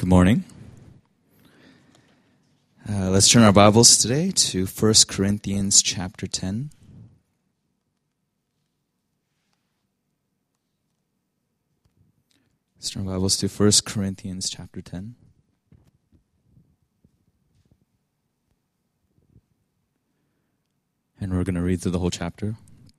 Good morning. Let's turn our Bibles today to 1 Corinthians chapter 10. Let's turn our Bibles to 1 Corinthians chapter 10. And we're going to read through the whole chapter.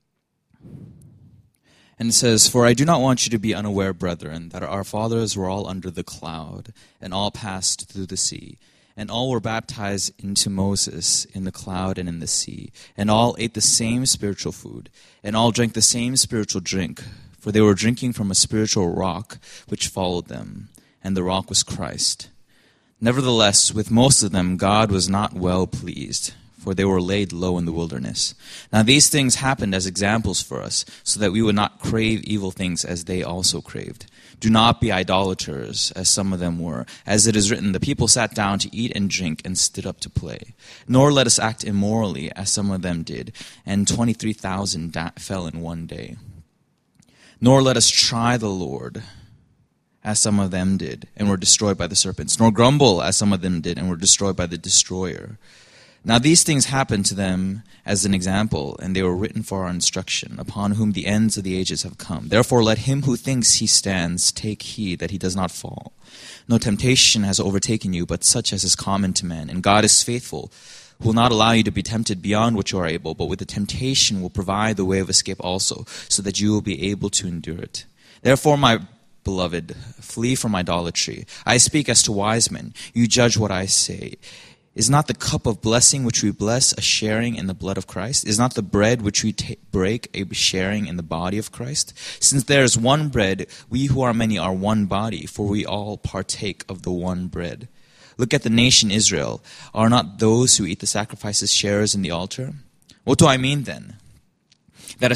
And it says, "For I do not want you to be unaware, brethren, that our fathers were all under the cloud, and all passed through the sea. And all were baptized into Moses in the cloud and in the sea. And all ate the same spiritual food, and all drank the same spiritual drink. For they were drinking from a spiritual rock which followed them, and the rock was Christ. Nevertheless, with most of them God was not well pleased, for they were laid low in the wilderness. Now these things happened as examples for us, so that we would not crave evil things as they also craved. Do not be idolaters, as some of them were. As it is written, the people sat down to eat and drink and stood up to play. Nor let us act immorally, as some of them did, and 23,000 fell in one day. Nor let us try the Lord, as some of them did, and were destroyed by the serpents. Nor grumble, as some of them did, and were destroyed by the destroyer. Now these things happened to them as an example, and they were written for our instruction, upon whom the ends of the ages have come. Therefore let him who thinks he stands take heed that he does not fall. No temptation has overtaken you, but such as is common to men. And God is faithful, who will not allow you to be tempted beyond what you are able, but with the temptation will provide the way of escape also, so that you will be able to endure it. Therefore, my beloved, flee from idolatry. I speak as to wise men. You judge what I say. Is not the cup of blessing which we bless a sharing in the blood of Christ? Is not the bread which we break a sharing in the body of Christ? Since there is one bread, we who are many are one body, for we all partake of the one bread. Look at the nation Israel. Are not those who eat the sacrifices sharers in the altar? What do I mean then? That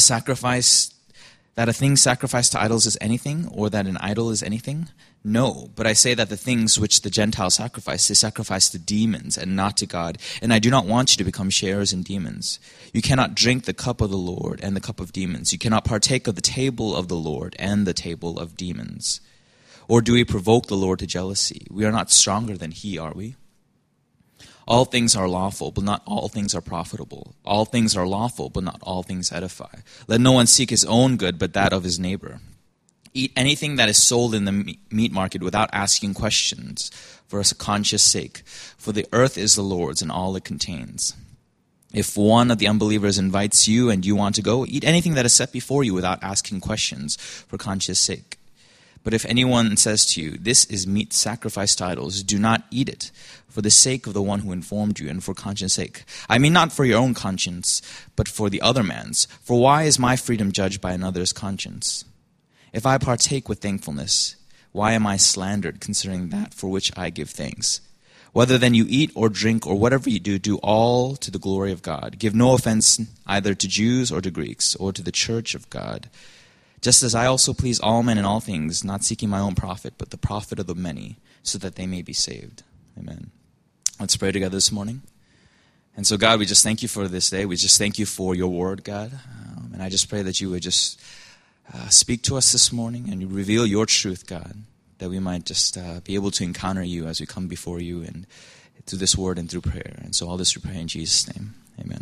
a thing sacrificed to idols is anything, or that an idol is anything? No, but I say that the things which the Gentiles sacrifice, they sacrifice to demons and not to God. And I do not want you to become sharers in demons. You cannot drink the cup of the Lord and the cup of demons. You cannot partake of the table of the Lord and the table of demons. Or do we provoke the Lord to jealousy? We are not stronger than he, are we? All things are lawful, but not all things are profitable. All things are lawful, but not all things edify. Let no one seek his own good, but that of his neighbor. Eat anything that is sold in the meat market without asking questions for a conscious sake. For the earth is the Lord's and all it contains. If one of the unbelievers invites you and you want to go, eat anything that is set before you without asking questions for conscience sake. But if anyone says to you, this is meat sacrificed to idols, do not eat it, for the sake of the one who informed you and for conscience sake. I mean not for your own conscience, but for the other man's. For why is my freedom judged by another's conscience? If I partake with thankfulness, why am I slandered considering that for which I give thanks? Whether then you eat or drink or whatever you do, do all to the glory of God. Give no offense either to Jews or to Greeks or to the church of God. Just as I also please all men in all things, not seeking my own profit, but the profit of the many, so that they may be saved. Amen. Let's pray together this morning. And so God, we just thank you for this day. We just thank you for your word, God. And I just pray that you would just speak to us this morning and you reveal your truth, God, that we might just be able to encounter you as we come before you and through this word and through prayer. And so all this we pray in Jesus' name. Amen.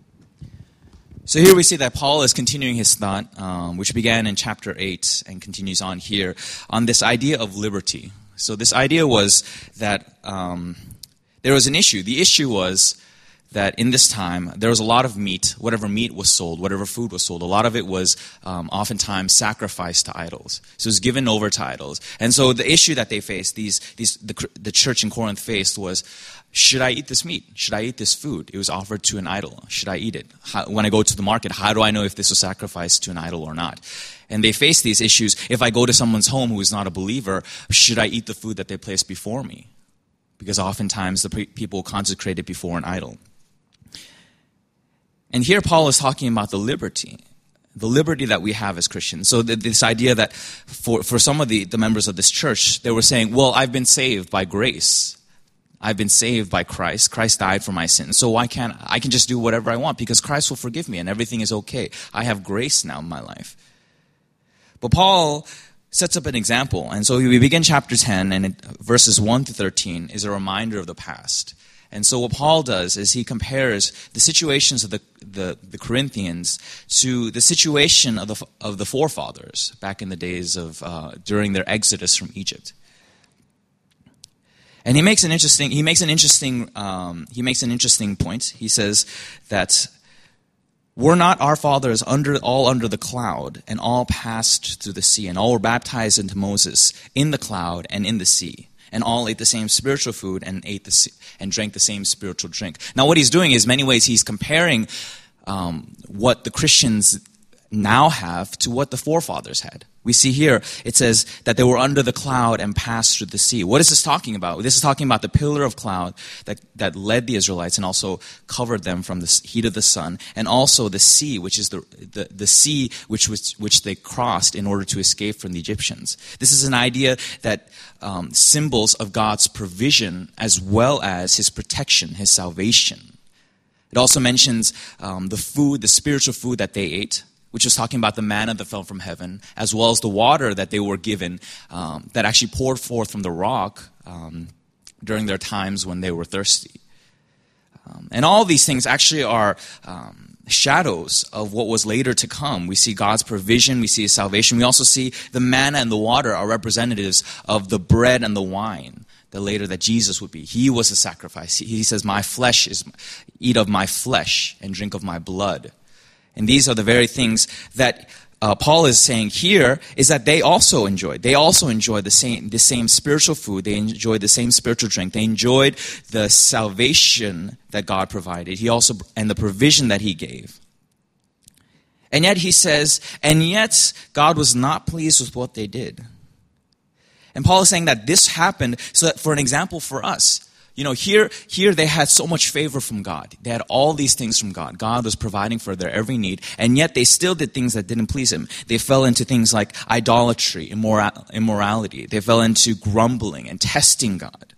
So here we see that Paul is continuing his thought, which began in chapter 8 and continues on here, on this idea of liberty. So this idea was that there was an issue. The issue was that in this time, there was a lot of meat, whatever meat was sold, whatever food was sold, a lot of it was oftentimes sacrificed to idols. So it was given over to idols. And so the issue that they faced, the church in Corinth faced was, should I eat this meat? Should I eat this food? It was offered to an idol. Should I eat it? When I go to the market, how do I know if this was sacrificed to an idol or not? And they face these issues. If I go to someone's home who is not a believer, should I eat the food that they place before me? Because oftentimes the people consecrate it before an idol. And here Paul is talking about the liberty that we have as Christians. So this idea that for some of the members of this church, they were saying, well, I've been saved by grace. I've been saved by Christ. Christ died for my sins. So I can just do whatever I want because Christ will forgive me and everything is okay. I have grace now in my life. But Paul sets up an example. And so we begin chapter 10, and verses 1 to 13 is a reminder of the past. And so what Paul does is he compares the situations of the Corinthians to the situation of the forefathers back in the days of during their exodus from Egypt. And he makes an interesting point. He says that were not our fathers all under the cloud, and all passed through the sea, and all were baptized into Moses in the cloud and in the sea, and all ate the same spiritual food and drank the same spiritual drink. Now, what he's doing is, many ways, he's comparing what the Christians now have to what the forefathers had. We see here, it says that they were under the cloud and passed through the sea. What is this talking about? This is talking about the pillar of cloud that led the Israelites and also covered them from the heat of the sun, and also the sea, which is the sea which they crossed in order to escape from the Egyptians. This is an idea that symbols of God's provision as well as his protection, his salvation. It also mentions the spiritual food that they ate, which was talking about the manna that fell from heaven, as well as the water that they were given that actually poured forth from the rock during their times when they were thirsty. And all these things actually are shadows of what was later to come. We see God's provision, we see his salvation. We also see the manna and the water are representatives of the bread and the wine that Jesus would be. He was a sacrifice. He says, eat of my flesh and drink of my blood. And these are the very things that Paul is saying here, is that they also enjoyed. They also enjoyed the same spiritual food. They enjoyed the same spiritual drink. They enjoyed the salvation that God provided. And the provision that he gave. And yet he says, and yet God was not pleased with what they did. And Paul is saying that this happened so that, for an example for us, here they had so much favor from God. They had all these things from God. God was providing for their every need, and yet they still did things that didn't please him. They fell into things like idolatry, immorality. They fell into grumbling and testing God.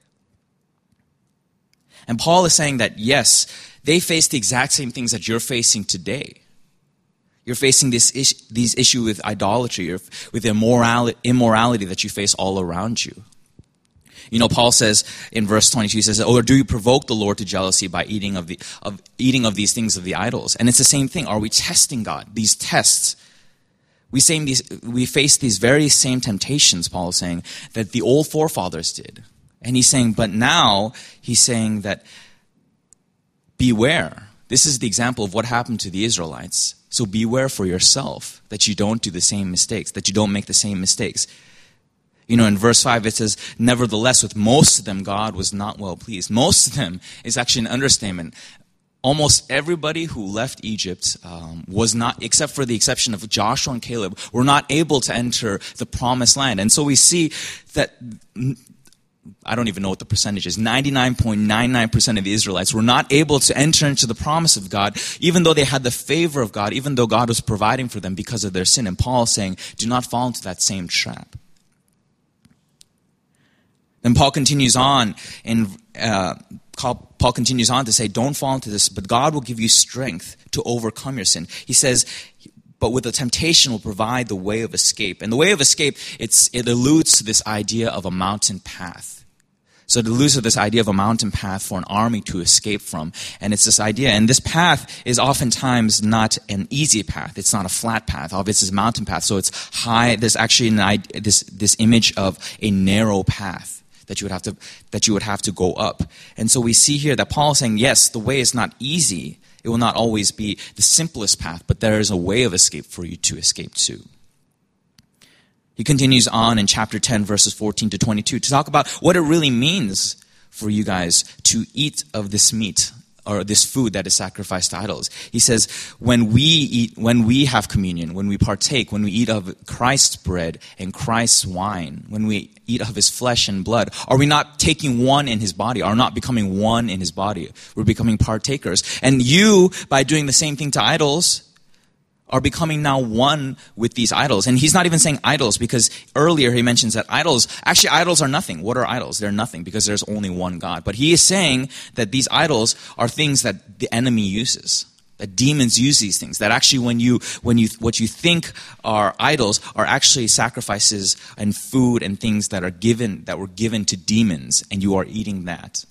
And Paul is saying that, yes, they faced the exact same things that you're facing today. You're facing these issues with idolatry, or with immorality that you face all around you. Paul says in verse 22, he says, "Or do you provoke the Lord to jealousy by eating of these things of the idols?" And it's the same thing. Are we testing God? These tests. We face these very same temptations, Paul is saying, that the old forefathers did. And he's saying, but now he's saying that beware. This is the example of what happened to the Israelites. So beware for yourself that you don't do the same mistakes, that you don't make the same mistakes. In verse 5 it says, "Nevertheless, with most of them God was not well pleased." Most of them is actually an understatement. Almost everybody who left Egypt was not, except for the exception of Joshua and Caleb, were not able to enter the promised land. And so we see that, I don't even know what the percentage is, 99.99% of the Israelites were not able to enter into the promise of God, even though they had the favor of God, even though God was providing for them because of their sin. And Paul is saying, do not fall into that same trap. Then Paul continues on to say, don't fall into this, but God will give you strength to overcome your sin. He says, but with the temptation will provide the way of escape. And the way of escape, it alludes to this idea of a mountain path. So it alludes to this idea of a mountain path for an army to escape from. And it's this idea, and this path is oftentimes not an easy path. It's not a flat path. Obviously, it's a mountain path, so it's high. There's actually this image of a narrow path that you would have to go up. And so we see here that Paul is saying, yes, the way is not easy. It will not always be the simplest path, but there is a way of escape for you to escape to. He continues on in chapter 10, verses 14 to 22, to talk about what it really means for you guys to eat of this meat, or this food that is sacrificed to idols. He says, when we have communion, when we partake, when we eat of Christ's bread and Christ's wine, when we eat of his flesh and blood, are we not taking one in his body? Are not becoming one in his body? We're becoming partakers. And you, by doing the same thing to idols, are becoming now one with these idols. And he's not even saying idols, because earlier he mentions that idols are nothing. What are idols? They're nothing, because there's only one God. But he is saying that these idols are things that the enemy uses, that demons use these things. That actually what you think are idols are actually sacrifices and food and things that were given to demons, and you are eating that.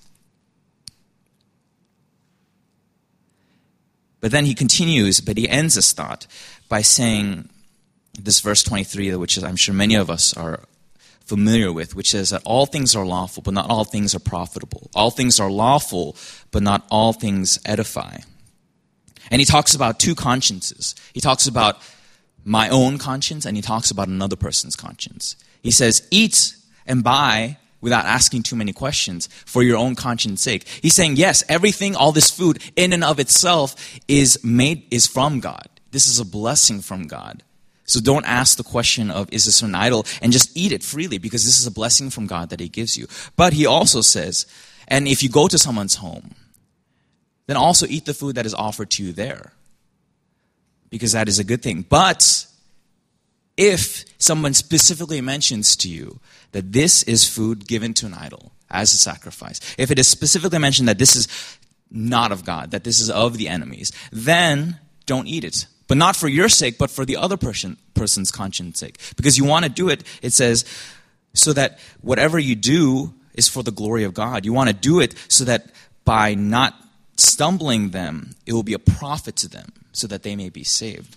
But then he continues, but he ends this thought by saying, this verse 23, which is I'm sure many of us are familiar with, which says that all things are lawful, but not all things are profitable. All things are lawful, but not all things edify. And he talks about two consciences. He talks about my own conscience, and he talks about another person's conscience. He says, eat and buy without asking too many questions for your own conscience sake. He's saying, yes, everything, all this food in and of itself is from God. This is a blessing from God. So don't ask the question of, is this an idol? And just eat it freely, because this is a blessing from God that he gives you. But he also says, and if you go to someone's home, then also eat the food that is offered to you there, because that is a good thing. But if someone specifically mentions to you that this is food given to an idol as a sacrifice, if it is specifically mentioned that this is not of God, that this is of the enemies, then don't eat it. But not for your sake, but for the other person's conscience sake. Because you want to do it, it says, so that whatever you do is for the glory of God. You want to do it so that by not stumbling them, it will be a profit to them, so that they may be saved.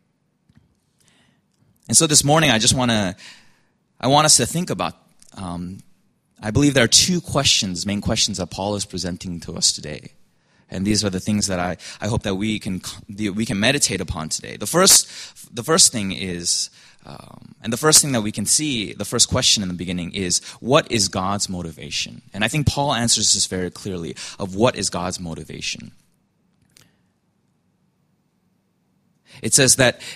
And so this morning, I want us to think about, I believe there are two main questions that Paul is presenting to us today. And these are the things that I hope that we can meditate upon today. The first thing is, and the first thing that we can see, the first question in the beginning is, what is God's motivation? And I think Paul answers this very clearly, of what is God's motivation. It says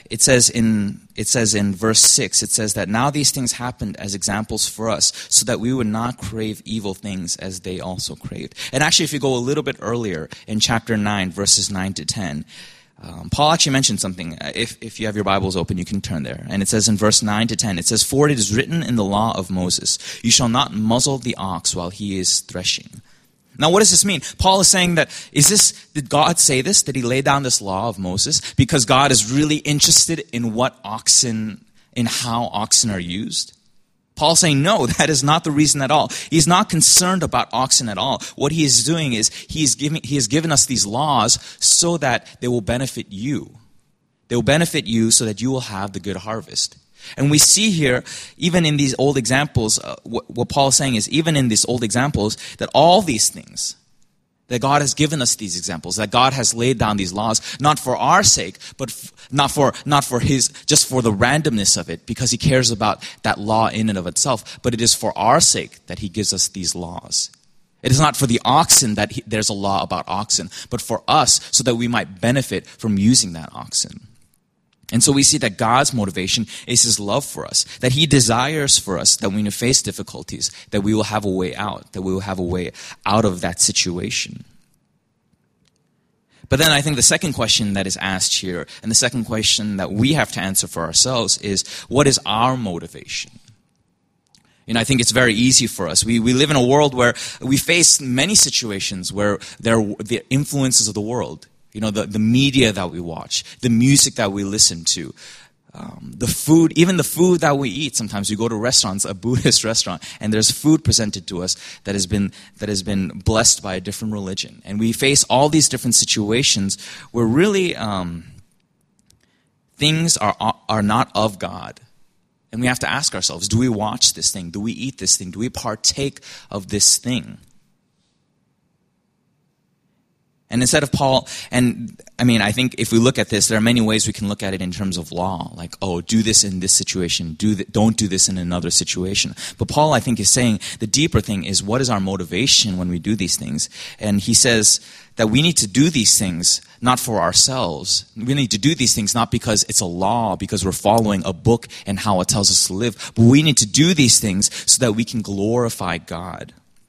in verse 6, it says that now these things happened as examples for us, so that we would not crave evil things as they also craved. And actually, if you go a little bit earlier in chapter 9, verses 9 to 10, Paul actually mentioned something. If you have your Bibles open, you can turn there. And it says in verse 9 to 10, it says, "For it is written in the law of Moses, you shall not muzzle the ox while he is threshing." Now, what does this mean? Paul is saying that, did God say this? Did he lay down this law of Moses because God is really interested in how oxen are used? Paul's saying, no, that is not the reason at all. He's not concerned about oxen at all. What he is doing is, he has given us these laws so that they will benefit you. They will benefit you so that you will have the good harvest. And we see here, even in these old examples, what Paul is saying is, even in these old examples, that all these things, that God has given us these examples, that God has laid down these laws, not for our sake, but not for just for the randomness of it, because he cares about that law in and of itself, but it is for our sake that he gives us these laws. It is not for the oxen that there's a law about oxen, but for us, so that we might benefit from using that oxen. And so we see that God's motivation is his love for us, that he desires for us that when we face difficulties, that we will have a way out, that we will have a way out of that situation. But then I think the second question that is asked here, and the second question that we have to answer for ourselves is, what is our motivation? I think it's very easy for us. We live in a world where we face many situations where there are the influences of the world. The media that we watch, the music that we listen to, the food, even the food that we eat. Sometimes we go to restaurants, a Buddhist restaurant, and there's food presented to us that has been blessed by a different religion. And we face all these different situations where really things are not of God. And we have to ask ourselves, do we watch this thing? Do we eat this thing? Do we partake of this thing? And instead of Paul, I think if we look at this, there are many ways we can look at it in terms of law. Like, do this in this situation. Don't do this in another situation. But Paul, I think, is saying the deeper thing is, what is our motivation when we do these things? And he says that we need to do these things not for ourselves. We need to do these things not because it's a law, because we're following a book and how it tells us to live. But we need to do these things so that we can glorify God.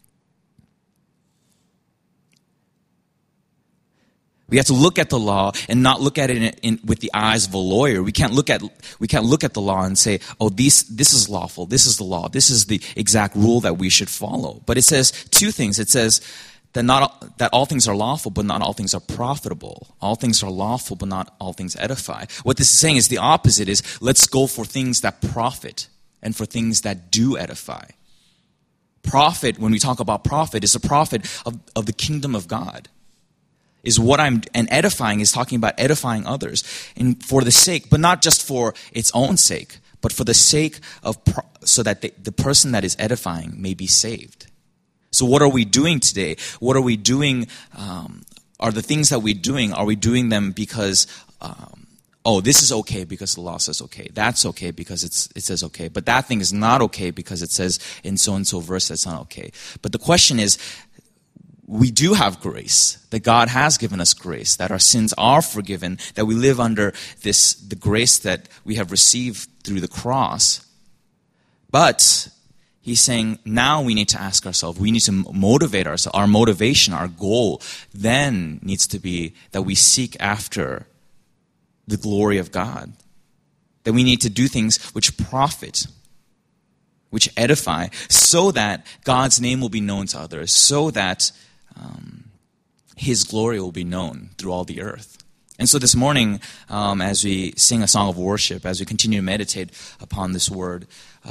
We have to look at the law and not look at it with the eyes of a lawyer. We can't look at the law and say, this is lawful, this is the law, this is the exact rule that we should follow. But it says two things. It says that all things are lawful, but not all things are profitable. All things are lawful, but not all things edify. What this is saying is the opposite is, let's go for things that profit and for things that do edify. Profit, when we talk about profit, is a profit of the kingdom of God. And edifying is talking about edifying others. And for the sake, but not just for its own sake, but for the sake of, so that the person that is edifying may be saved. So what are we doing today? What are we doing? Are the things that we're doing, are we doing them because, this is okay because the law says okay. That's okay because it says okay. But that thing is not okay because it says in so-and-so verse that's not okay. But the question is, we do have grace, that God has given us grace, that our sins are forgiven, that we live under the grace that we have received through the cross. But he's saying now we need to ask ourselves, we need to motivate ourselves. Our motivation, our goal then needs to be that we seek after the glory of God. That we need to do things which profit, which edify, so that God's name will be known to others, so that His glory will be known through all the earth. And so this morning, as we sing a song of worship, as we continue to meditate upon this word,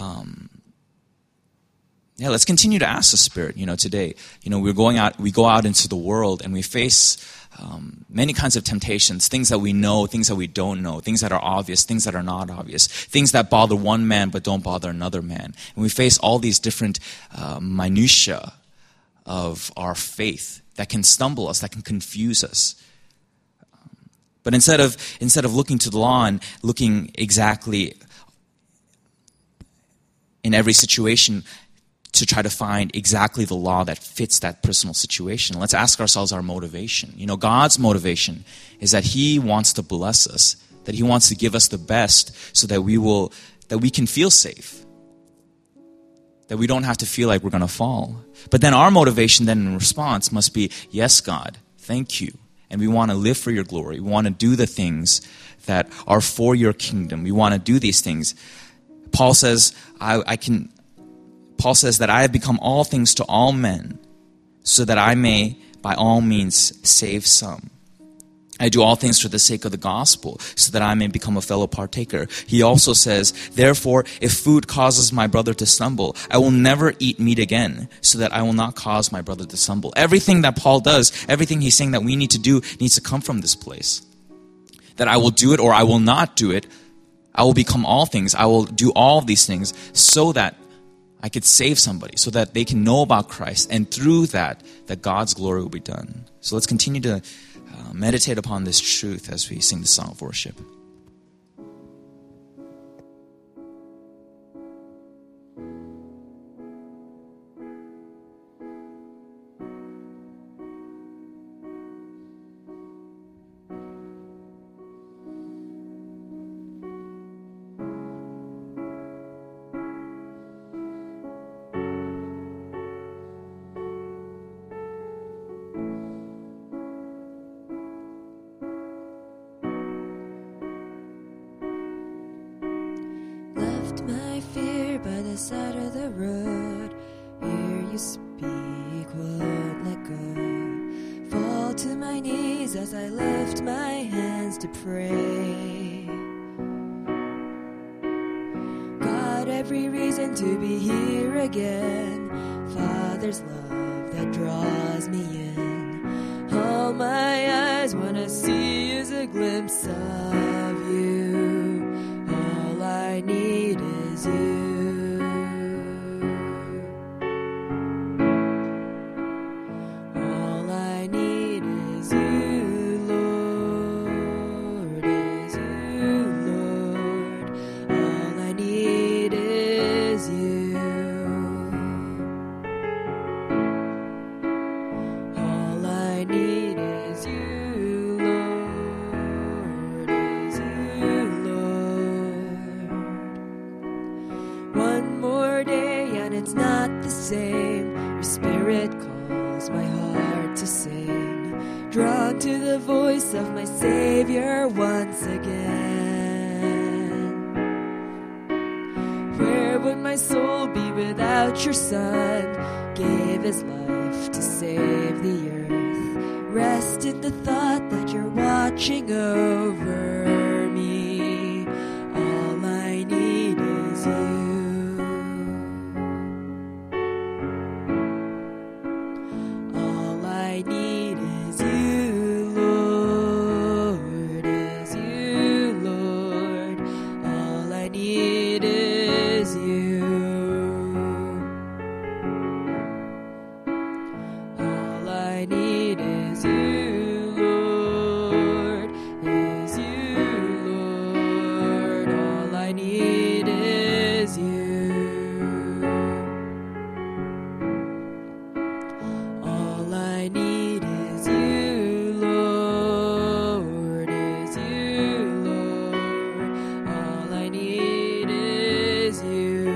let's continue to ask the Spirit, today. We go out into the world and we face many kinds of temptations, things that we know, things that we don't know, things that are obvious, things that are not obvious, things that bother one man but don't bother another man. And we face all these different minutiae of our faith that can stumble us, that can confuse us. But instead of looking to the law and looking exactly in every situation to try to find exactly the law that fits that personal situation, let's ask ourselves our motivation. God's motivation is that He wants to bless us, that He wants to give us the best so that we can feel safe, that we don't have to feel like we're going to fall. But then our motivation then in response must be, yes, God, thank you. And we want to live for your glory. We want to do the things that are for your kingdom. We want to do these things. Paul says, Paul says that I have become all things to all men so that I may by all means save some. I do all things for the sake of the gospel, so that I may become a fellow partaker. He also says, therefore, if food causes my brother to stumble, I will never eat meat again, so that I will not cause my brother to stumble. Everything that Paul does, everything he's saying that we need to do, needs to come from this place. That I will do it or I will not do it. I will become all things. I will do all of these things so that I could save somebody, so that they can know about Christ, and through that God's glory will be done. So let's continue to meditate upon this truth as we sing the song of worship. Side of the road, hear you speak, won't let go. Fall to my knees as I lift my hands to pray. Got every reason to be here again. Father's love that draws me in. All my eyes wanna see is a glimpse of you. All I need is you. Your spirit calls my heart to sing, drawn to the voice of my Savior once again. Where would my soul be without your Son? Gave his life to save the earth. Rest in the thought that you're watching over me. All I need is you. All I need is you, Lord, is you, Lord. All I need is you. All I need is you, Lord, is you, Lord. All I need is you. All I need is you, Lord, is you, Lord. All I need is you.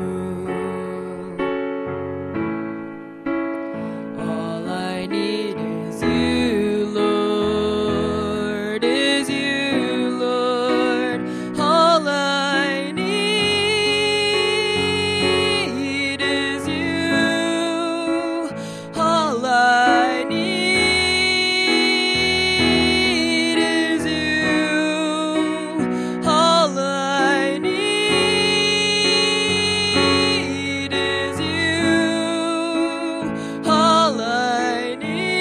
All I need is you, Lord, is you, Lord. All I need is you. All I need is you. All I need is you. All I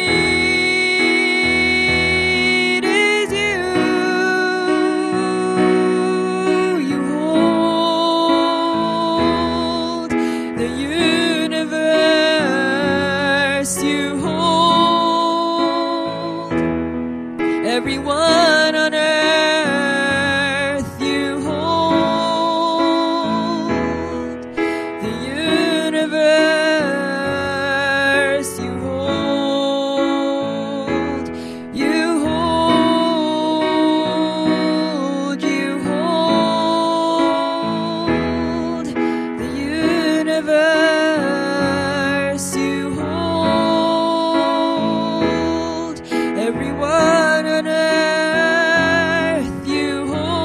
need is you. You hold the universe. You hold everyone on earth. You hold the universe. You hold, you hold, you hold the universe. You hold everyone on earth. You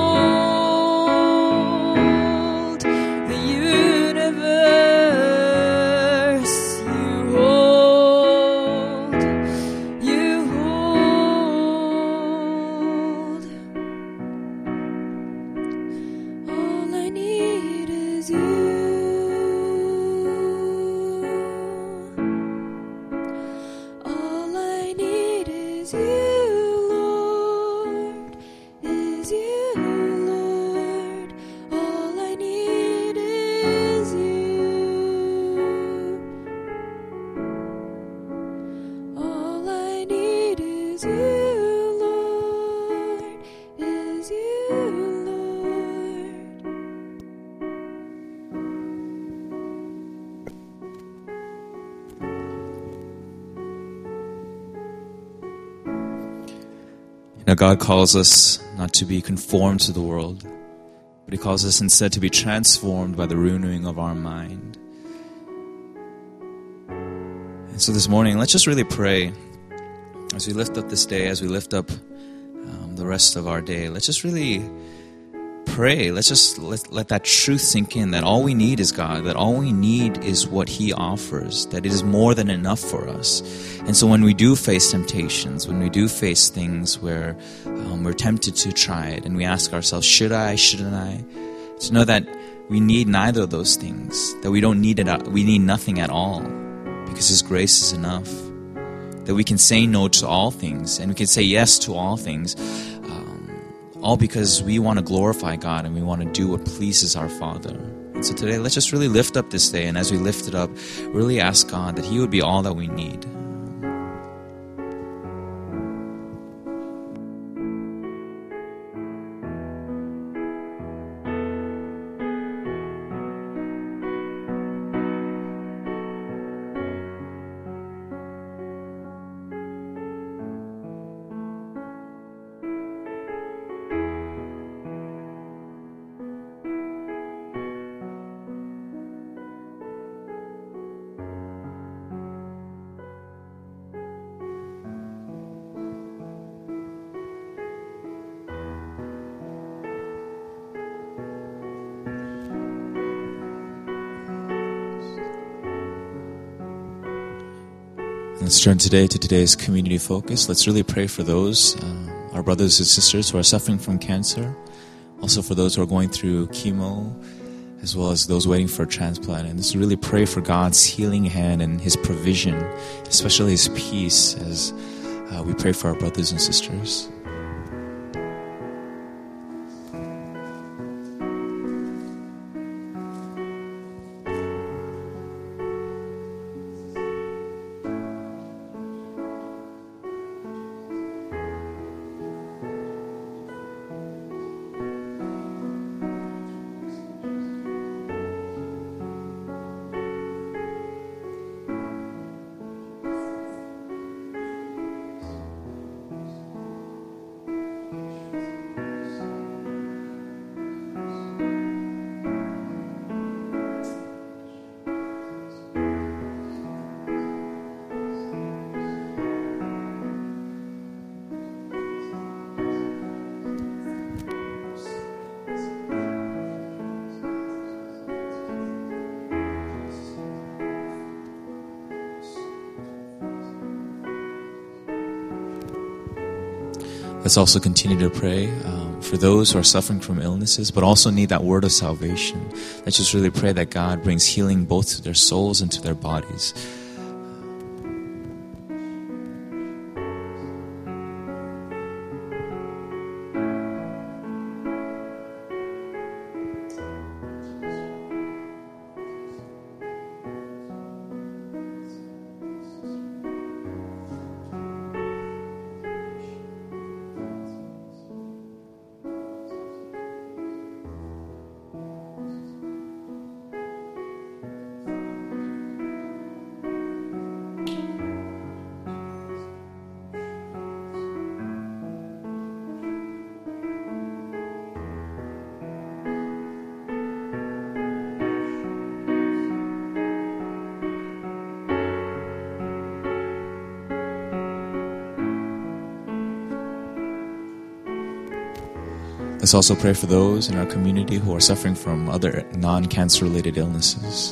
hold the universe. You hold, you hold. All I need is you. All I need is you, Lord, is you, Lord. All I need is you. All I need is you, Lord, is you, Lord. You know, God calls us not to be conformed to the world, but He calls us instead to be transformed by the renewing of our mind. And so this morning, let's just really pray as we lift up this day, as we lift up the rest of our day. Let's just really pray. Let's just let that truth sink in, that all we need is God, that all we need is what He offers, that it is more than enough for us. And so when we do face temptations, when we do face things where we're tempted to try it, and we ask ourselves, should I, shouldn't I? To know that we need neither of those things, that we don't need it, we need nothing at all, because His grace is enough. That we can say no to all things, and we can say yes to all things, all because we want to glorify God and we want to do what pleases our Father. And so today, let's just really lift up this day, and as we lift it up, really ask God that He would be all that we need. Let's turn today to today's community focus. Let's really pray for those, our brothers and sisters who are suffering from cancer, also for those who are going through chemo, as well as those waiting for a transplant. And let's really pray for God's healing hand and His provision, especially His peace, as we pray for our brothers and sisters. Let's also continue to pray for those who are suffering from illnesses, but also need that word of salvation. Let's just really pray that God brings healing both to their souls and to their bodies. Let's also pray for those in our community who are suffering from other non-cancer related illnesses.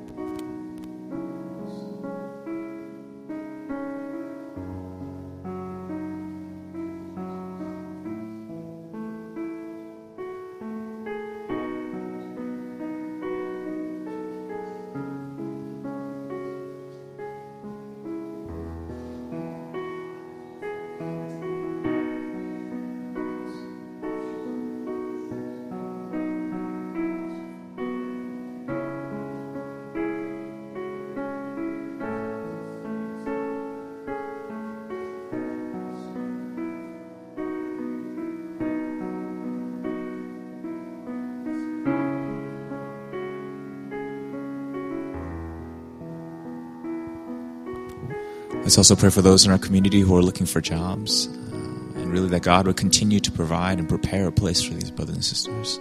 Let's also pray for those in our community who are looking for jobs, and really that God would continue to provide and prepare a place for these brothers and sisters.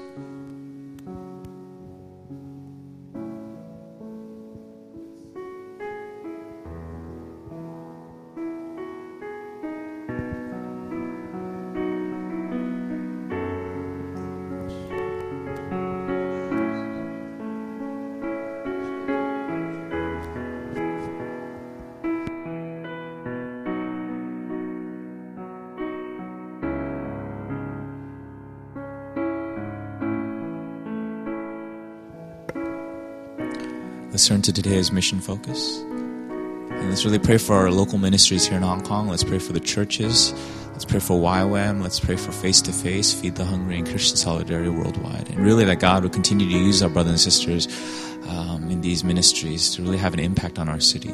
Let's turn to today's mission focus. And let's really pray for our local ministries here in Hong Kong. Let's pray for the churches. Let's pray for YWAM. Let's pray for Face to Face, Feed the Hungry, and Christian Solidarity Worldwide. And really that God would continue to use our brothers and sisters in these ministries to really have an impact on our city.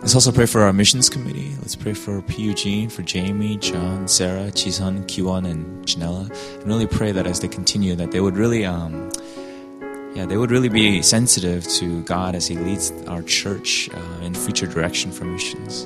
Let's also pray for our missions committee. Let's pray for P. Eugene, for Jamie, John, Sarah, Chisun, Kiwon, and Janella. And really pray that as they continue, that they would really, they would really be sensitive to God as He leads our church in future direction for missions.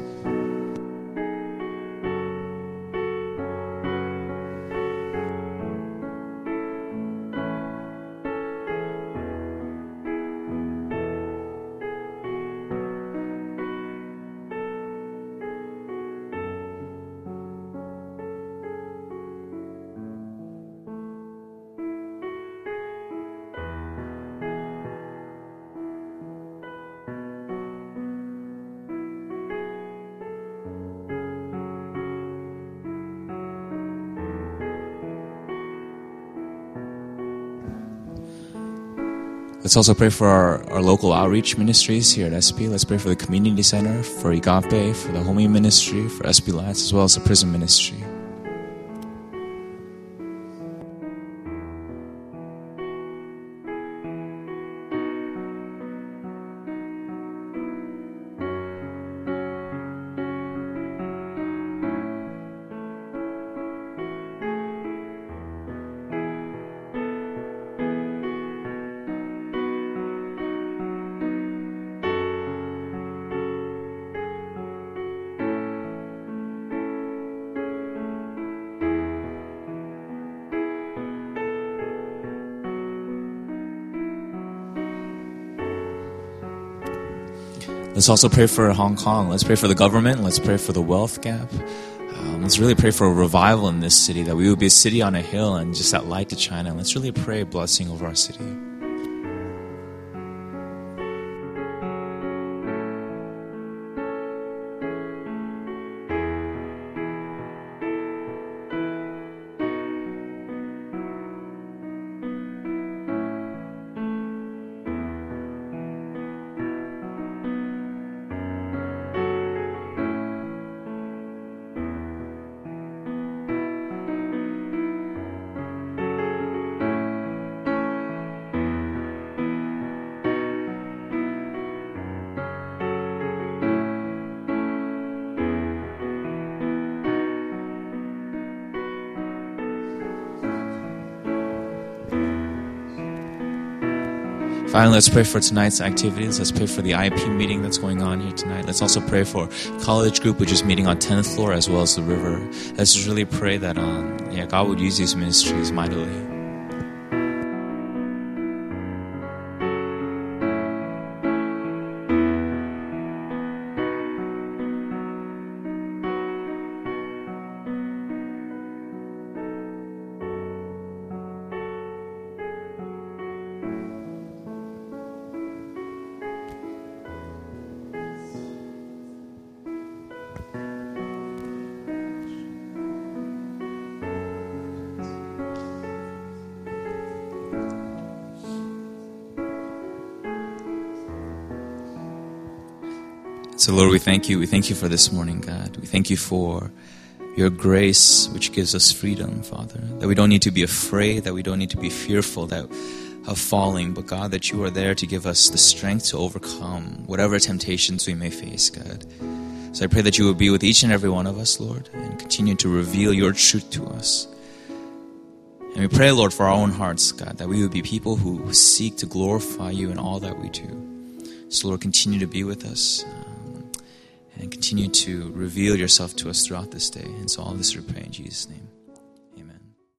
Let's also pray for our local outreach ministries here at SP. Let's pray for the community center, for Igape, for the Homie ministry, for SP Lights, as well as the prison ministry. Let's also pray for Hong Kong. Let's pray for the government. Let's pray for the wealth gap. Let's really pray for a revival in this city, that we would be a city on a hill and just that light to China. And let's really pray a blessing over our city. Finally, let's pray for tonight's activities. Let's pray for the IP meeting that's going on here tonight. Let's also pray for college group, which is meeting on 10th floor, as well as the river. Let's just really pray that God would use these ministries mightily. So Lord, we thank you. We thank you for this morning, God. We thank you for your grace, which gives us freedom, Father. That we don't need to be afraid, that we don't need to be fearful of falling, but God, that you are there to give us the strength to overcome whatever temptations we may face, God. So I pray that you will be with each and every one of us, Lord, and continue to reveal your truth to us. And we pray, Lord, for our own hearts, God, that we would be people who seek to glorify you in all that we do. So Lord, continue to be with us. And continue to reveal yourself to us throughout this day. And so all this we pray in Jesus' name.